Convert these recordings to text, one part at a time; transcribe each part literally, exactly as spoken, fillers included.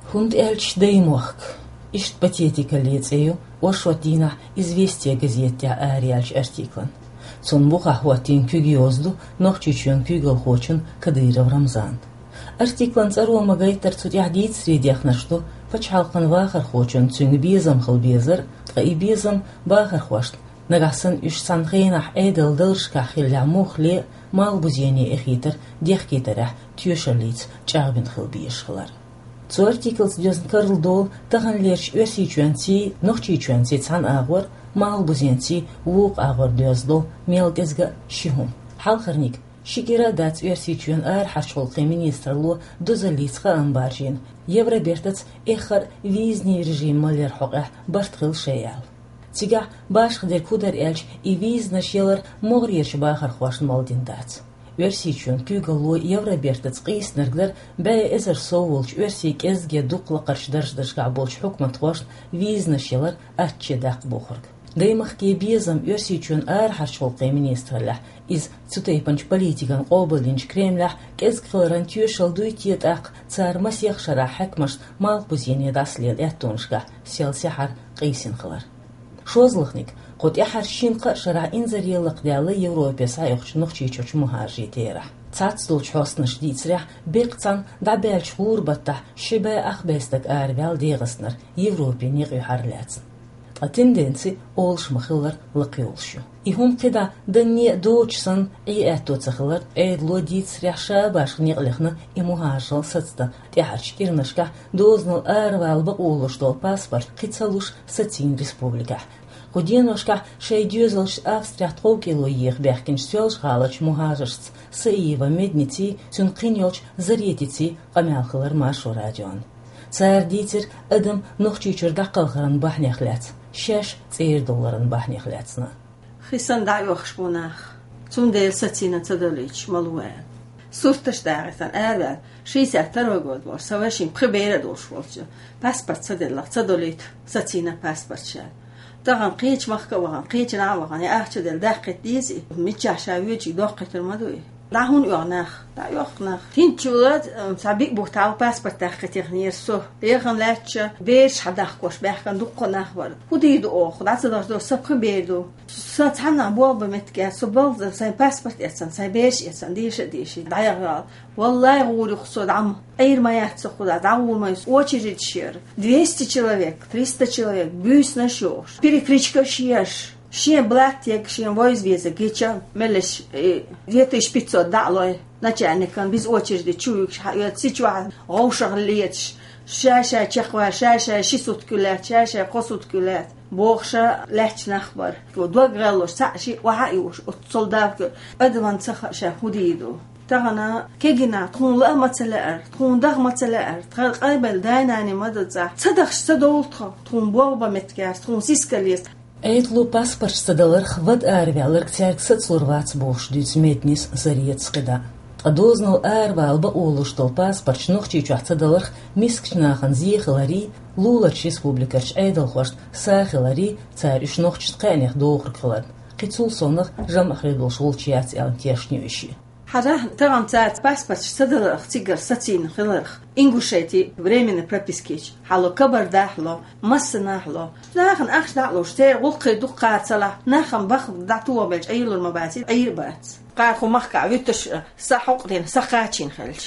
Хунд эльч деймохк. Ишт патетика лицею, ошотина известия газетя ариальч артиклан. Цун бухахуатин кюгиозду, нохчичун кюгал хочун Кадыров Рамзан. Артиклан цару магайтар цутяхдит средях на что, пачалкан вахар хочун цунг безам хал безар, тга и безам бахар хвашт. Нагасан иш санхейнах эйдал дылшка хилля мухле, мал бузьяне эхитер, дехкитерах, тюшерлиц, чарбин хил биешхлар. Zu artikels diosen Karl Dol, daran lerch ursi chuansi, noch chi chuansi tsan agwar, mal buziansi, wuk agwar diosdo, melgezga shihum. Halkharnik, shikira dats ursi chuan ar harshulqi ministrlu, dozalitska ambarjin, Евробертац эхар визни режим малер хоqa bartkhil shayal. Tiga bash khder kudar elch и визна shелар mogrier shbahar khwashn maldin dats. Версичун кюгалу Евробертац qisnergler bay ezer sovulch versik ezge duqla qarshdarshdarshga bolch hukmat khwashn vizna shelar atchi daq bokhurg. Daymaqki bezam versichun ar harshulqi ministrlah iz tsutaypanch politikan qobelinch Kremlah kezqlaran tüshal duitiet aq tsar masyax shara hakmash mal buzini daslel yatunshga selsahar qisin khlar. Shozlikhnik قد يحر شينق شرع إنزري لقدالة يوروبيا سايخش نخشي تشوش مهاجي تيرا تاتسلو تحوص نشديد سريح بيقتان دعبال شغور بطح شبا أخبستك آربال ديغسنر يوروبيا نيغي حرلاتن التندنسي أولش مخلر لقيولشو إهم قدا دنيا دوچسن إي أتو تخلر إيد لو ديد سريح شاباش نيغلخنا إمهاجل ستستا تيحرش كيرنشكا دوزنو آربال بقولش دول باسبر قيتسالوش ستين ريسبوبليكا Куденошка шейдюзелш Австрия троукило их бехкинч сёлш галач мухажерц саива меднити сюн киньолч заретити камялхылар машу радион. Цар дитер адам нохчичер дақалхаран бахнехляц. Шеш цейр долларын бахнехляцна. Хисан дайохш бунах. Цун дел сатина цадалич малуэ. Сурташ дагасан авал шестьдесят второй год был. Савашин прибере дошволчу. Паспорт цадаллах цадалит сатина паспортша. طبعا قيش مخك وغان قيش نعوغان يا أخشى دل داقت ديزي متجع شاويجي داقت المدوي دعون يعناخ دع يعناخ تين تولد سابق بوتاو باسبورت داقت يغنير سو ليغن لاتش بيش حداقوش بيحكن دوقو نخبر خودي دو أخ دعت دار دو سبق بيدو ساتحنا بواب متكا سبال ساي باسبورت يتسن ساي بيش يتسن ديش ديش دعيغال والله غوري خصود عم أير ما يحتسخуда даур ما очередь шер двести человек триста человек бюс на шош перекличка шеш ше блаттек ше возвеза геча мелеш две тысячи пятьсот далой начальникам без очереди чуюк сичва гоушаглец шаша чехва шаша шестьсот килят шаша قصد килят بوخشة لحش نخبر ودوغلوش ساشي وحايوش الصلدات ادوان سخ شهوديدو تغنا كيجنا تكون لا متلأر تكون دغ متلأر تغل قبل دايناني مدد زح صدق صدولتها تكون بوابة متكاس تكون سيسكاليس ايتلو باسبورت صدلر خود اربالر كتيرك ستلورвац бош дюц метнис зарец قدا Адознал арвал ба олуштал паспорт нохчи чахцадалр мискчнахан зихлари лулач республикач айдалхвашт сахлари цариш нохчт qanях доохрклар qitsul сонах жамахредол шулчиац алтешнюши Хара таган цац паспорт صدلر цигар сатин хлар ингушети временной прописки хало кабардахло массанахло нахн ахдахло штер гулқи дуқацала нахн бах датуабелж айылыр мабати айырбат قاعد مخكع ويتش صحوق دين سقاچين خلج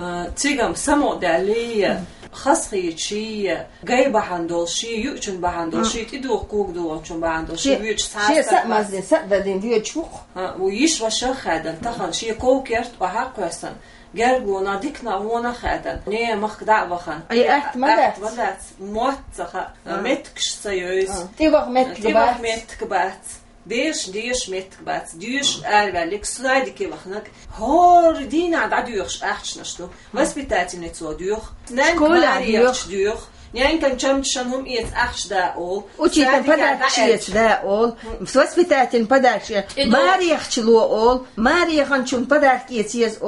تيغم سمو دالي خاصي شي جايبه عندول شي يوچن بهندول شي تدو حقوق دو چون بهندول شي ويچ شي سمازين سددين ويچوق ويش وش خادن تخن شي كوكرت وحق وسن جربونا ديكنا ونا خادن ني مخ دعوخن اي احت مدات مدات موتخ متكش سيوز تي وقت متكبات متكبات ديش ديش متكبات ديش أربعلك سلايد كي وخنك هور دينا عد ديوخش أحش نشتو بس بتاعتي نتسو ديوخ نان كماريوخش ديوخ يعني كان شمشان هم إيت أحش دا أول وشي كان بدأش إيت دا أول بس بتاعتي بدأش ماريخش لو أول ماريخن شون بدأش إيت يز أول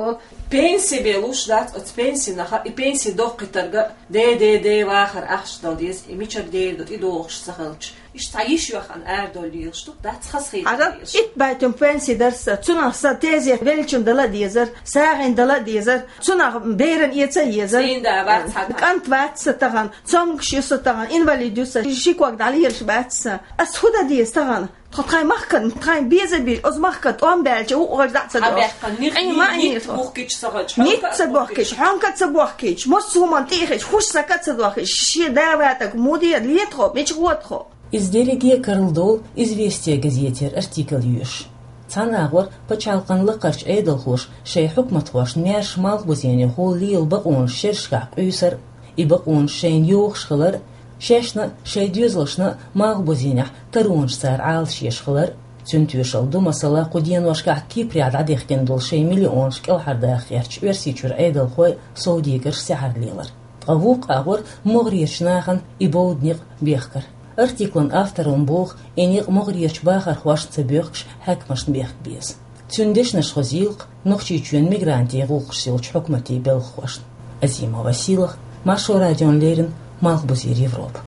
Pensi beluş dat, от pensi naha, i pensi doqqitarga de de de vaxar axshdal dies, i michar de dot i doqsh sahalch. İş tayiş yoxan erdoliyos, tu dat xasxi. Aga it baytum pensi dersa, tuna sa tezi velchun dala dizer, sağın dala dizer, tuna beren yetsa yezer. Sinda vart haga. Kant vatsa tagan, tsong shisa tagan, invalidusa, shikwak dali hirsh vatsa. As huda dies tagan. Trai machen, trai beze bil, aus machen, om belche, o ordatsa do. Nicht buchkich sagach. Nicht zabuchkich, hankat zabuchkich, mos suman tihich, hush sakat zabuchkich, shi даватак муди летро, меч ротро. Из Дереге Карлдол известия газетер артикл юш. Цанагвар почалканлы каш эйдалхош, шей хукматхош мяш малбузене хол лил бакун шершкак үйсер, и бакун шейн юхшхылар, шешна шей дюзлышна малбузене таруншсар алшешхылар, цюнтюшалду масала куден вашкак киприад адехкен дол шей миллион шкел хардах ярч версичур эйдалхой саудигер сяхарлилар. Авук агвар могриечнахан и боудник бехкар. Артиклын авторын бог энег могриеч бахар хвашца бехкш хакмашн бех без. Цюндешнаш хозилк нохчичуен мигранти гулкшилч хукмати белхвашн. Азима Василах, Маша Радион Лерин, Малбузир Европа.